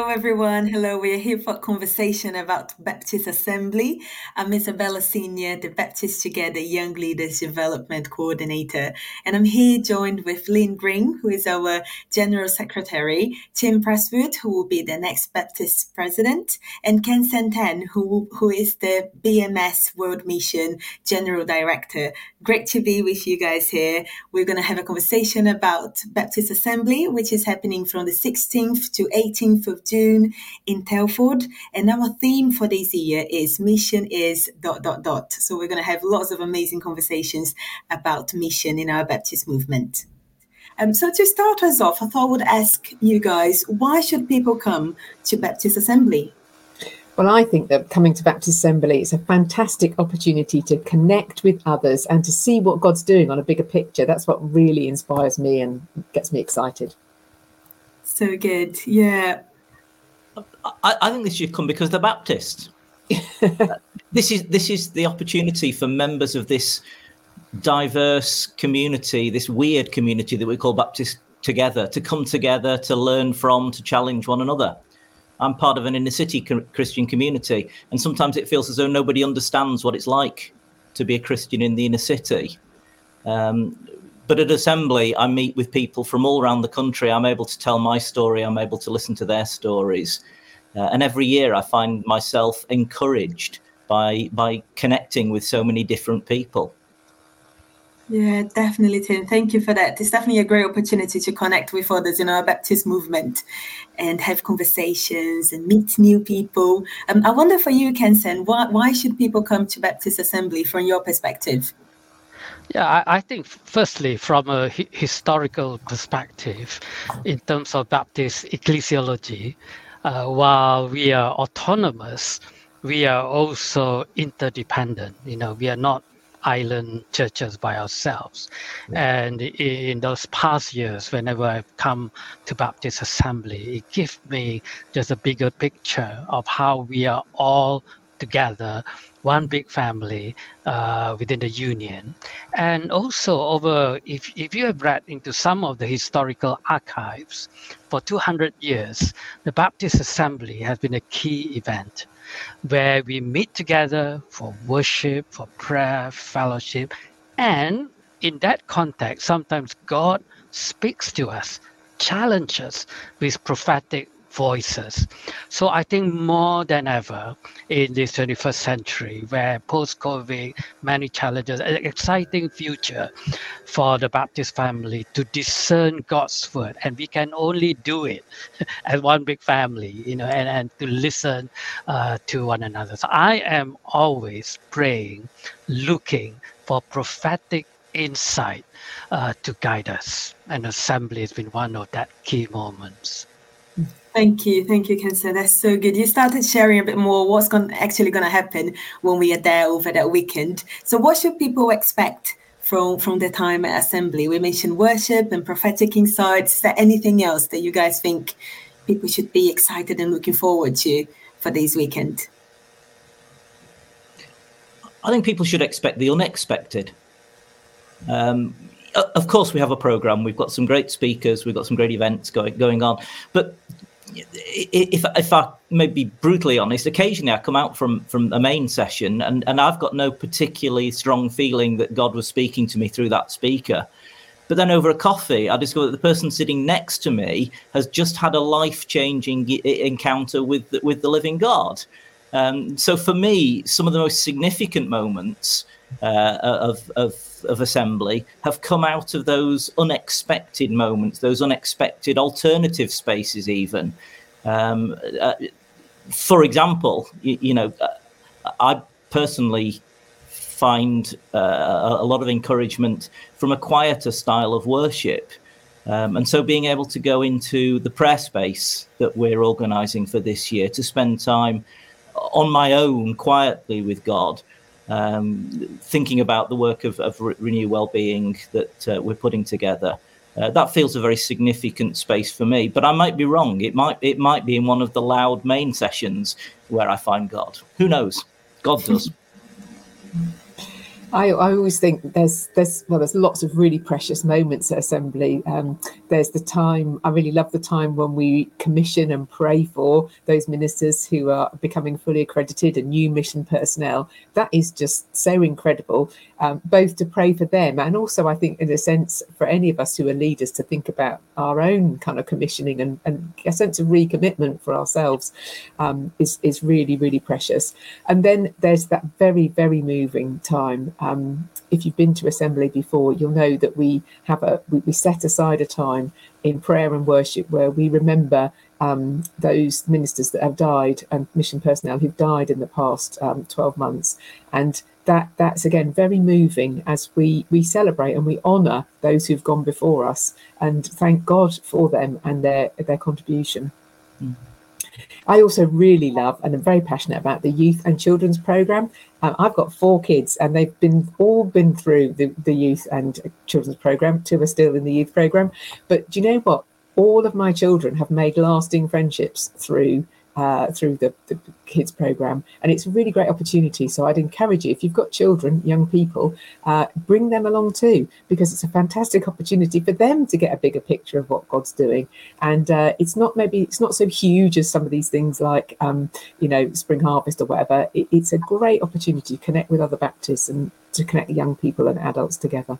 everyone. Hello, we're here for a conversation about Baptist Assembly. I'm Isabella Senior, the Baptist Together Young Leaders Development Coordinator. And I'm here joined with Lynn Green, who is our General Secretary, Tim Presswood, who will be the next Baptist President, and Ken Santan, who is the BMS World Mission General Director. Great to be with you guys here. We're going to have a conversation about Baptist Assembly, which is happening from the 16th to 18th of June in Telford. And our theme for this year is Mission is ... So we're going to have lots of amazing conversations about mission in our Baptist movement. So to start us off, I thought I would ask you guys, why should people come to Baptist Assembly? Well, I think that coming to Baptist Assembly is a fantastic opportunity to connect with others and to see what God's doing on a bigger picture. That's what really inspires me and gets me excited. So good. Yeah. I think this should come because they're Baptist. This is the opportunity for members of this diverse community, this weird community that we call Baptist Together, to come together, to learn from, to challenge one another. I'm part of an inner city Christian community, and sometimes it feels as though nobody understands what it's like to be a Christian in the inner city. But at Assembly, I meet with people from all around the country. I'm able to tell my story. I'm able to listen to their stories. And every year I find myself encouraged by connecting with so many different people. Yeah, definitely, Tim. Thank you for that. It's definitely a great opportunity to connect with others in our Baptist movement and have conversations and meet new people. I wonder for you, Kensen, why should people come to Baptist Assembly from your perspective? Yeah, I think firstly, from a historical perspective, in terms of Baptist ecclesiology, while we are autonomous, we are also interdependent. We are not island churches by ourselves. And in those past years, whenever I've come to Baptist Assembly, it gives me just a bigger picture of how we are all together, one big family within the union. And also if you have read into some of the historical archives, for 200 years, the Baptist Assembly has been a key event where we meet together for worship, for prayer, fellowship. And in that context, sometimes God speaks to us, challenges with prophetic voices. So I think more than ever in this 21st century, where post-COVID, many challenges, an exciting future for the Baptist family to discern God's word. And we can only do it as one big family, and to listen to one another. So I am always praying, looking for prophetic insight to guide us. And assembly has been one of that key moments. Thank you, Kensen. That's so good. You started sharing a bit more what's actually going to happen when we are there over that weekend. So what should people expect from the time at Assembly? We mentioned worship and prophetic insights. Is there anything else that you guys think people should be excited and looking forward to for this weekend? I think people should expect the unexpected. Of course, we have a program. We've got some great speakers. We've got some great events going on. But if I may be brutally honest, occasionally I come out from a main session and I've got no particularly strong feeling that God was speaking to me through that speaker. But then over a coffee, I discovered that the person sitting next to me has just had a life-changing encounter with the living God. So for me, some of the most significant moments of Assembly have come out of those unexpected moments, those unexpected alternative spaces even. For example, I personally find a lot of encouragement from a quieter style of worship. And so being able to go into the prayer space that we're organising for this year, to spend time on my own quietly with God, thinking about the work of Renew Wellbeing that we're putting together. That feels a very significant space for me, but I might be wrong. It might be in one of the loud main sessions where I find God. Who knows? God does. I always think there's lots of really precious moments at Assembly. There's the time, I really love the time when we commission and pray for those ministers who are becoming fully accredited and new mission personnel. That is just so incredible, both to pray for them and also, I think, in a sense, for any of us who are leaders to think about our own kind of commissioning and a sense of recommitment for ourselves is really, really precious. And then there's that very, very moving time. If you've been to Assembly before, you'll know that we set aside a time in prayer and worship where we remember those ministers that have died and mission personnel who've died in the past 12 months. And that's again very moving as we celebrate and we honour those who've gone before us and thank God for them and their contribution. I also really love and I'm very passionate about the youth and children's programme. I've got 4 kids and they've all been through the youth and children's programme. 2 are still in the youth programme. But do you know what? All of my children have made lasting friendships through the kids programme, and it's a really great opportunity. So I'd encourage you, if you've got children, young people, bring them along too, because it's a fantastic opportunity for them to get a bigger picture of what God's doing. And it's not so huge as some of these things like Spring Harvest or whatever. It's a great opportunity to connect with other Baptists and to connect young people and adults together.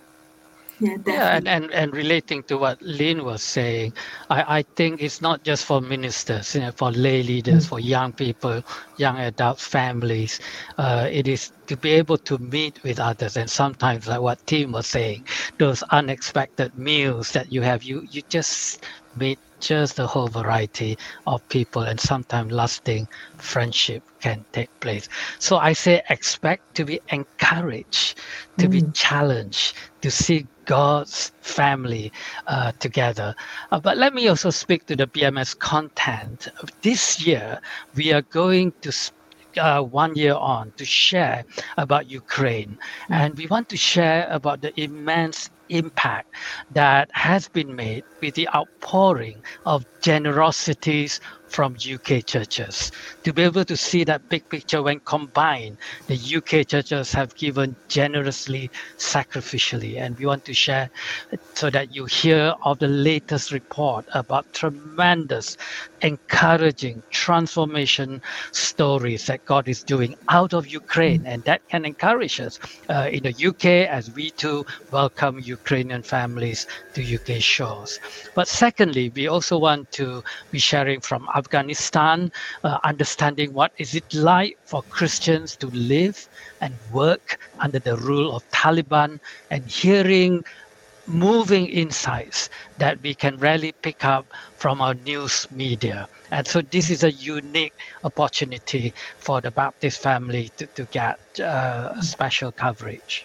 Yeah, and relating to what Lynn was saying, I think it's not just for ministers, for lay leaders, for young people, young adults, families. It is to be able to meet with others, and sometimes, like what Tim was saying, those unexpected meals that you have, you just meet just a whole variety of people, and sometimes lasting friendship can take place. So I say expect to be encouraged, to be challenged, to see God's family together. But let me also speak to the BMS content. This year, we are going to 1 year on to share about Ukraine. And we want to share about the immense impact that has been made with the outpouring of generosities from UK churches. To be able to see that big picture when combined, the UK churches have given generously, sacrificially, and we want to share so that you hear of the latest report about tremendous, encouraging transformation stories that God is doing out of Ukraine, and that can encourage us in the UK as we too welcome Ukrainian families to UK shores. But secondly, we also want to be sharing from Afghanistan, understanding what is it like for Christians to live and work under the rule of Taliban, and hearing moving insights that we can rarely pick up from our news media. And so this is a unique opportunity for the Baptist family to get special coverage.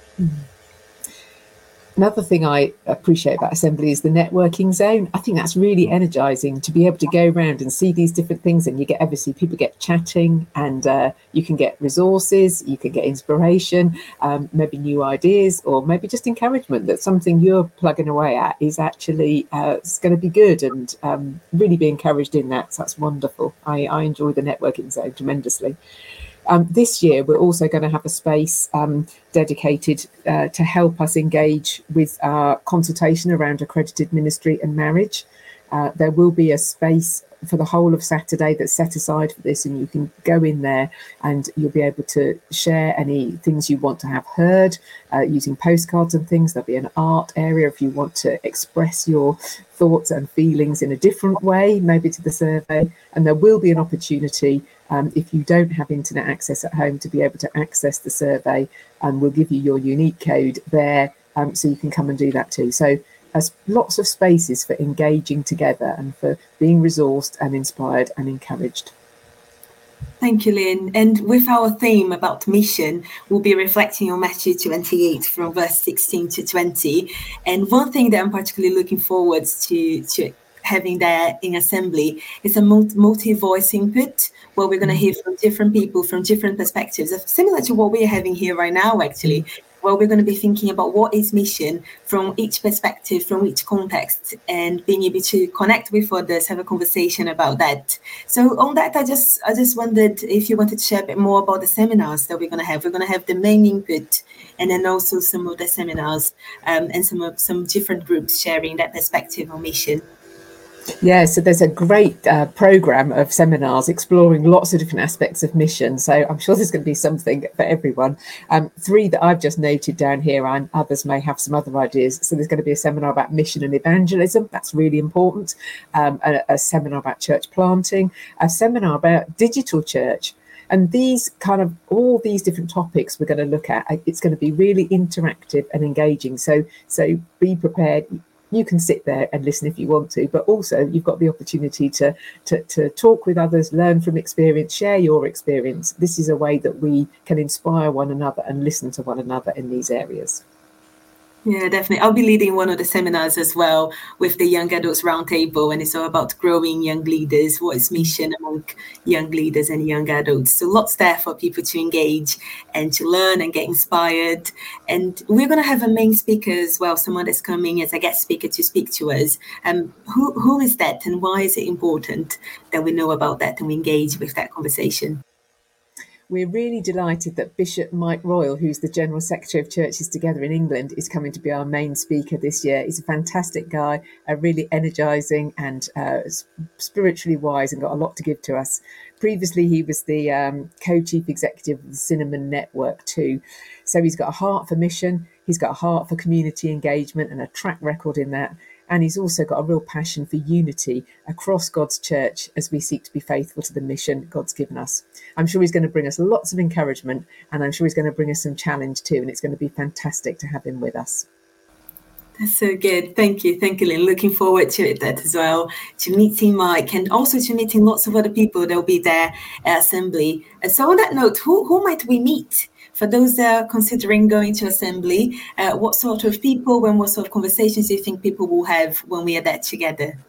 Another thing I appreciate about Assembly is the networking zone. I think that's really energizing to be able to go around and see these different things, and you get obviously people get chatting, and you can get resources, you can get inspiration, maybe new ideas, or maybe just encouragement that something you're plugging away at is actually it's going to be good, and really be encouraged in that. So that's wonderful. I enjoy the networking zone tremendously. This year, we're also going to have a space dedicated to help us engage with our consultation around accredited ministry and marriage. There will be a space for the whole of Saturday that's set aside for this, and you can go in there and you'll be able to share any things you want to have heard using postcards and things. There'll be an art area if you want to express your thoughts and feelings in a different way, maybe to the survey. And there will be an opportunity if you don't have internet access at home to be able to access the survey, and we'll give you your unique code there so you can come and do that too. So there's lots of spaces for engaging together and for being resourced and inspired and encouraged. Thank you, Lynn. And with our theme about mission, we'll be reflecting on Matthew 28 from verse 16 to 20. And one thing that I'm particularly looking forward to having there in Assembly is a multi-voice input, where we're going to hear from different people from different perspectives, similar to what we're having here right now, actually. where we're going to be thinking about what is mission from each perspective, from each context, and being able to connect with others, have a conversation about that. So on that, I just wondered if you wanted to share a bit more about the seminars that we're going to have. We're going to have the main input, and then also some of the seminars and some different groups sharing that perspective on mission. Yeah, so there's a great program of seminars exploring lots of different aspects of mission. So I'm sure there's going to be something for everyone. 3 that I've just noted down here, and others may have some other ideas. So there's going to be a seminar about mission and evangelism. That's really important. A seminar about church planting, a seminar about digital church. And all these different topics we're going to look at, it's going to be really interactive and engaging. So be prepared. You can sit there and listen if you want to, but also you've got the opportunity to talk with others, learn from experience, share your experience. This is a way that we can inspire one another and listen to one another in these areas. Yeah, definitely. I'll be leading one of the seminars as well with the Young Adults Roundtable, and it's all about growing young leaders, what is mission among young leaders and young adults. So lots there for people to engage and to learn and get inspired. And we're going to have a main speaker as well, someone that's coming as a guest speaker to speak to us. Who is that, and why is it important that we know about that and we engage with that conversation? We're really delighted that Bishop Mike Royal, who's the General Secretary of Churches Together in England, is coming to be our main speaker this year. He's a fantastic guy, really energising and spiritually wise, and got a lot to give to us. Previously, he was the co-chief executive of the Cinnamon Network too. So he's got a heart for mission, he's got a heart for community engagement and a track record in that. And he's also got a real passion for unity across God's church as we seek to be faithful to the mission God's given us. I'm sure he's going to bring us lots of encouragement, and I'm sure he's going to bring us some challenge too. And it's going to be fantastic to have him with us. That's so good. Thank you, Lynn. Looking forward to that as well, to meeting Mike and also to meeting lots of other people that will be there at Assembly. And so on that note, who might we meet? For those that are considering going to Assembly, what sort of people and what sort of conversations do you think people will have when we are there together?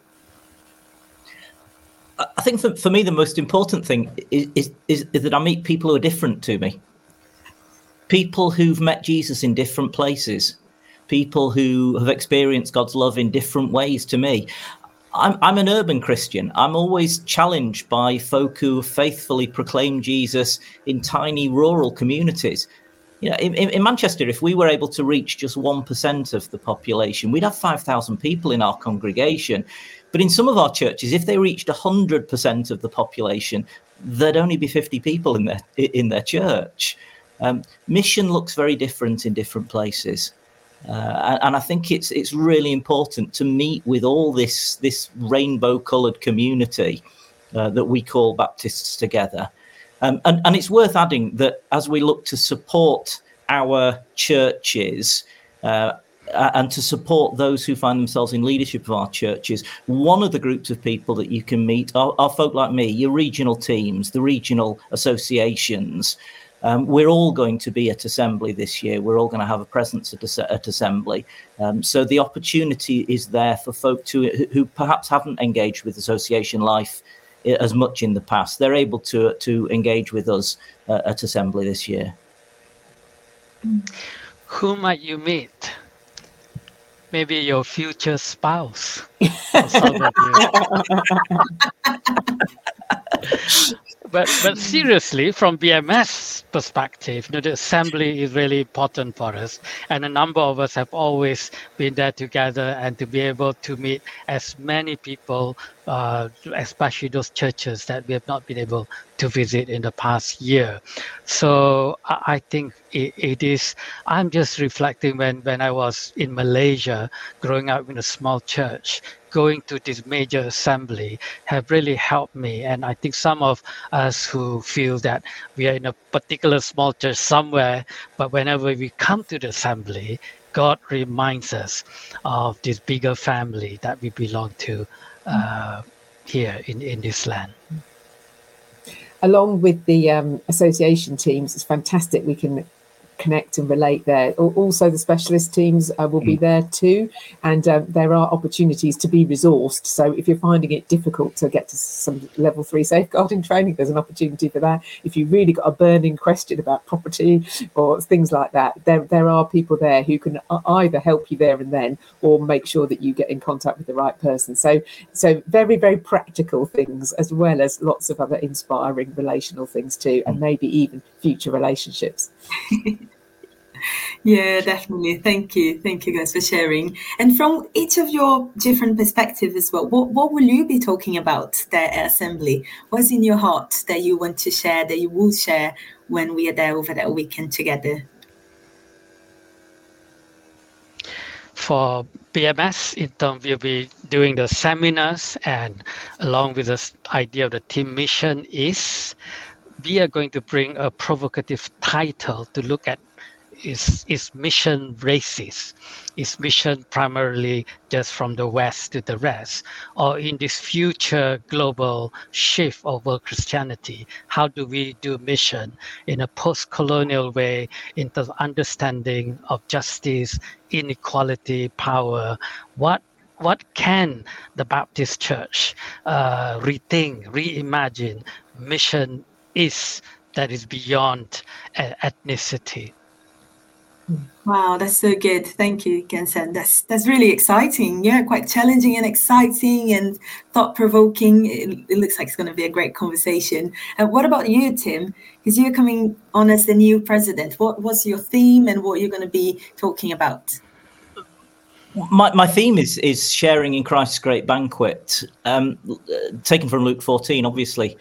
I think for me, the most important thing is that I meet people who are different to me. People who've met Jesus in different places. People who have experienced God's love in different ways to me. I'm an urban Christian. I'm always challenged by folk who faithfully proclaim Jesus in tiny rural communities. You know, in Manchester, if we were able to reach just 1% of the population, we'd have 5,000 people in our congregation. But in some of our churches, if they reached 100% of the population, there'd only be 50 people in their church. Mission looks very different in different places. And I think it's really important to meet with all this rainbow-coloured community that we call Baptists Together. And it's worth adding that as we look to support our churches and to support those who find themselves in leadership of our churches, one of the groups of people that you can meet are folk like me, your regional teams, the regional associations. We're all going to be at Assembly this year. We're all going to have a presence at Assembly. So the opportunity is there for folk who perhaps haven't engaged with association life as much in the past. They're able to engage with us at Assembly this year. Who might you meet? Maybe your future spouse. Or some of you. But seriously, from BMS perspective, the Assembly is really important for us. And a number of us have always been there together, and to be able to meet as many people, especially those churches that we have not been able to visit in the past year. So I think it is, I'm just reflecting when I was in Malaysia, growing up in a small church, going to this major assembly have really helped me. And I think some of us who feel that we are in a particular small church somewhere, but whenever we come to the assembly, God reminds us of this bigger family that we belong to here in this land. Along with the association teams, it's fantastic we can connect and relate there. Also, the specialist teams will be there too, and there are opportunities to be resourced. So if you're finding it difficult to get to some level 3 safeguarding training, there's an opportunity for that. If you've really got a burning question about property or things like that, there are people there who can either help you there and then, or make sure that you get in contact with the right person. So very, very practical things, as well as lots of other inspiring relational things too, and maybe even future relationships. Yeah, definitely. Thank you guys for sharing. And from each of your different perspectives as well, what will you be talking about there at Assembly? What's in your heart that you want to share, that you will share when we are there over that weekend together? For BMS, in terms we'll be doing the seminars, and along with the idea of the team mission is we are going to bring a provocative title to look at is mission racist? Is mission primarily just from the West to the rest? Or in this future global shift of world Christianity, how do we do mission in a post-colonial way in terms of understanding of justice, inequality, power? What can the Baptist Church rethink, reimagine mission is that is beyond ethnicity? Wow, that's so good. Thank you, Ken-san. That's really exciting. Yeah, quite challenging and exciting and thought-provoking. It looks like it's going to be a great conversation. What about you, Tim? Because you're coming on as the new president. What's your theme and what you're going to be talking about? My theme is sharing in Christ's great banquet, taken from Luke 14, obviously.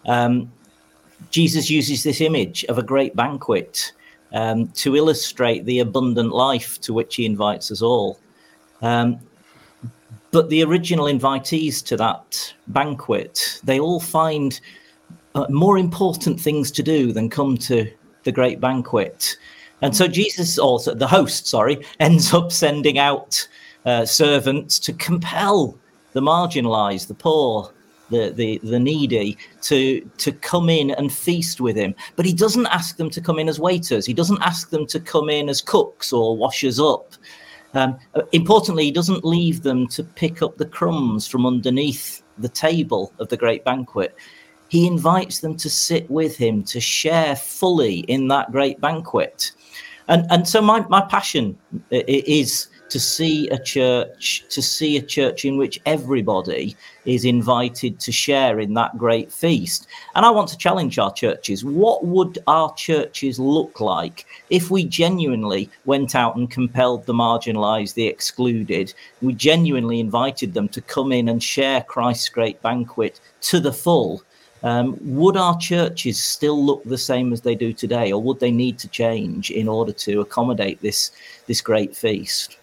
Jesus uses this image of a great banquet to illustrate the abundant life to which he invites us all. But the original invitees to that banquet, they all find more important things to do than come to the great banquet. And so Jesus, also the host, ends up sending out servants to compel the marginalized, the poor, the needy to come in and feast with him. But he doesn't ask them to come in as waiters. He doesn't ask them to come in as cooks or washers up. Importantly, he doesn't leave them to pick up the crumbs from underneath the table of the great banquet. He invites them to sit with him, to share fully in that great banquet. And so my passion is to see a church in which everybody is invited to share in that great feast. And I want to challenge our churches. What would our churches look like if we genuinely went out and compelled the marginalized, the excluded? We genuinely invited them to come in and share Christ's great banquet to the full. Would our churches still look the same as they do today, or would they need to change in order to accommodate this great feast?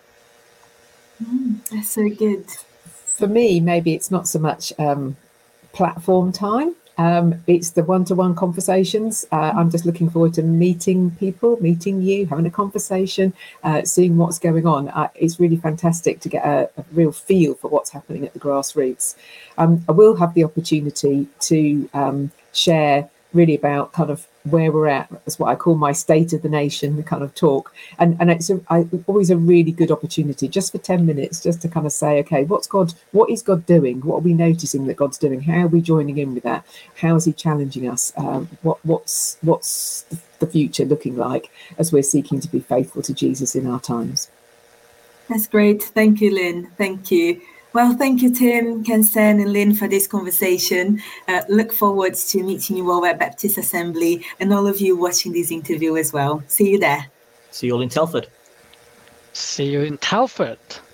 That's so good. For me, maybe it's not so much platform time. It's the one-to-one conversations. I'm just looking forward to meeting people, meeting you, having a conversation, seeing what's going on. It's really fantastic to get a real feel for what's happening at the grassroots. I will have the opportunity to share really about kind of where we're at. That's what I call my state of the nation, the kind of talk. And it's always a really good opportunity just for 10 minutes, just to kind of say, okay, what is God doing? What are we noticing that God's doing? How are we joining in with that? How is he challenging us? What's the future looking like as we're seeking to be faithful to Jesus in our times? That's great. Thank you, Lynn. Thank you. Well, thank you, Tim, Ken-san, and Lynn for this conversation. Look forward to meeting you all at Baptist Assembly and all of you watching this interview as well. See you there. See you all in Telford. See you in Telford.